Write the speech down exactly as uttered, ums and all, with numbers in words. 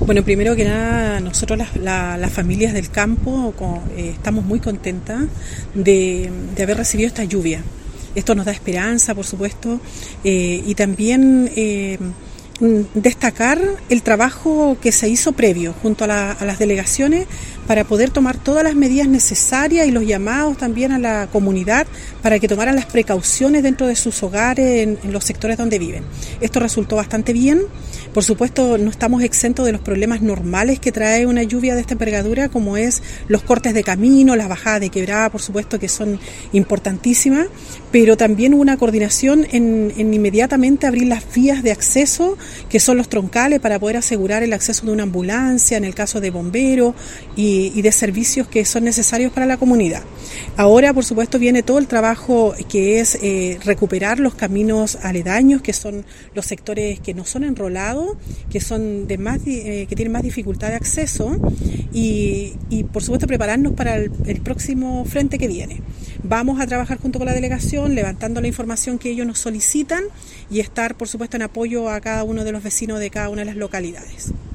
Bueno, primero que nada, nosotros las, la, las familias del campo con, eh, estamos muy contentas de, de haber recibido esta lluvia. Esto nos da esperanza, por supuesto, eh, y también eh, destacar el trabajo que se hizo previo junto a, la, a las delegaciones para poder tomar todas las medidas necesarias y los llamados también a la comunidad para que tomaran las precauciones dentro de sus hogares en, en los sectores donde viven. Esto resultó bastante bien. Por supuesto, no estamos exentos de los problemas normales que trae una lluvia de esta envergadura, como es los cortes de camino, las bajadas de quebrada, por supuesto, que son importantísimas, pero también hubo una coordinación en, en inmediatamente abrir las vías de acceso, que son los troncales, para poder asegurar el acceso de una ambulancia, en el caso de bomberos y, y de servicios que son necesarios para la comunidad. Ahora, por supuesto, viene todo el trabajo que es eh, recuperar los caminos aledaños, que son los sectores que no son enrolados, que son de más eh, que tienen más dificultad de acceso y, y por supuesto prepararnos para el, el próximo frente que viene. Vamos a trabajar junto con la delegación, levantando la información que ellos nos solicitan y estar, por supuesto, en apoyo a cada uno de los vecinos de cada una de las localidades.